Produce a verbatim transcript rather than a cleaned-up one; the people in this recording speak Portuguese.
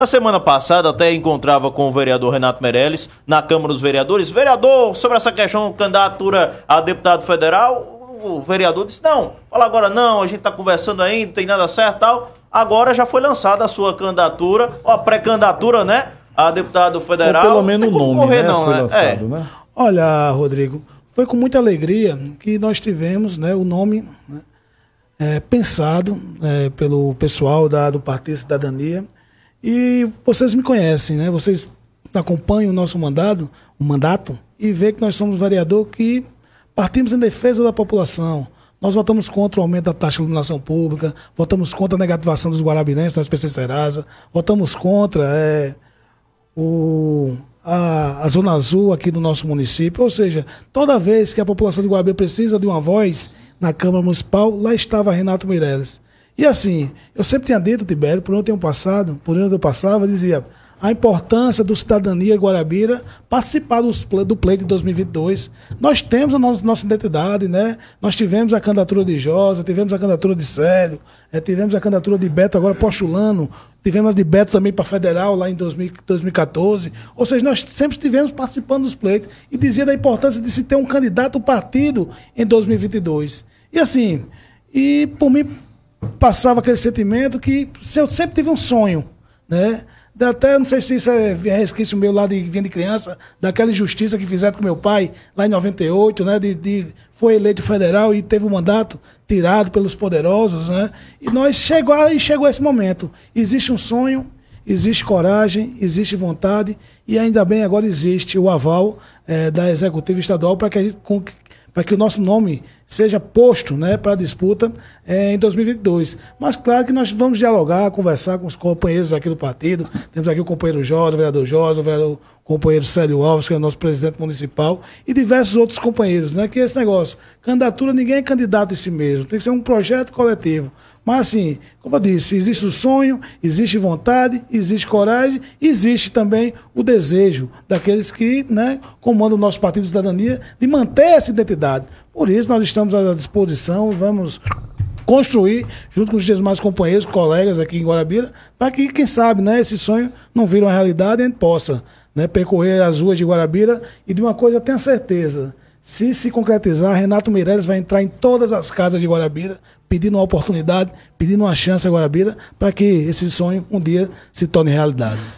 Na semana passada até encontrava com o vereador Renato Meireles na Câmara dos Vereadores. Vereador, sobre essa questão de candidatura a deputado federal, o vereador disse, não, fala agora não, a gente está conversando ainda, não tem nada certo e tal. Agora já foi lançada a sua candidatura, ou a pré-candidatura, né, a deputado federal. Ou pelo menos o nome, correr, né, não, foi né? lançado, É. né? Olha, Rodrigo, foi com muita alegria que nós tivemos, né, o nome, né, é, pensado é, pelo pessoal da, do Partido Cidadania. E vocês me conhecem, né? Vocês acompanham o nosso mandato, o mandato e vê que nós somos vereador que partimos em defesa da população. Nós votamos contra o aumento da taxa de iluminação pública, votamos contra a negativação dos guarabirenses no S P C Serasa, votamos contra é, o, a, a Zona Azul aqui do nosso município. Ou seja, toda vez que a população de Guarabira precisa de uma voz na Câmara Municipal, lá estava Renato Meireles. E assim, eu sempre tinha dito, Tibério, por onde eu tenho passado, por onde eu passava, dizia a importância do Cidadania Guarabira participar dos, do pleito de dois mil e vinte e dois. Nós temos a nossa, nossa identidade, né? Nós tivemos a candidatura de Josa, tivemos a candidatura de Célio, é, tivemos a candidatura de Beto agora postulando, tivemos a de Beto também para federal lá em dois mil, dois mil e quatorze. Ou seja, nós sempre estivemos participando dos pleitos e dizia da importância de se ter um candidato partido em dois mil e vinte e dois. E assim, e por mim passava aquele sentimento que eu sempre tive um sonho, né? Até, não sei se isso é resquício meu lá de vinha de criança, daquela injustiça que fizeram com meu pai lá em noventa e oito, né? De, de, foi eleito federal e teve o mandato tirado pelos poderosos, né? E nós chegou, aí chegou esse momento. Existe um sonho, existe coragem, existe vontade e ainda bem agora existe o aval é, da Executiva Estadual para que a gente, para que o nosso nome seja posto, né, para a disputa é, em dois mil e vinte e dois. Mas claro que nós vamos dialogar, conversar com os companheiros aqui do partido. Temos aqui o companheiro Jorge, o vereador Jorge, o vereador, o companheiro Célio Alves, que é o nosso presidente municipal, e diversos outros companheiros, né, que esse negócio, candidatura, ninguém é candidato em si mesmo, tem que ser um projeto coletivo. Mas assim, como eu disse, existe o sonho, existe vontade, existe coragem, existe também o desejo daqueles que, né, comandam o nosso Partido de Cidadania de manter essa identidade. Por isso nós estamos à disposição, vamos construir, junto com os demais companheiros, colegas aqui em Guarabira, para que, quem sabe, né, esse sonho não vire uma realidade e a gente possa, né, percorrer as ruas de Guarabira. E de uma coisa eu tenho certeza, se se concretizar, Renato Meireles vai entrar em todas as casas de Guarabira, pedindo uma oportunidade, pedindo uma chance a Guarabira, para que esse sonho um dia se torne realidade.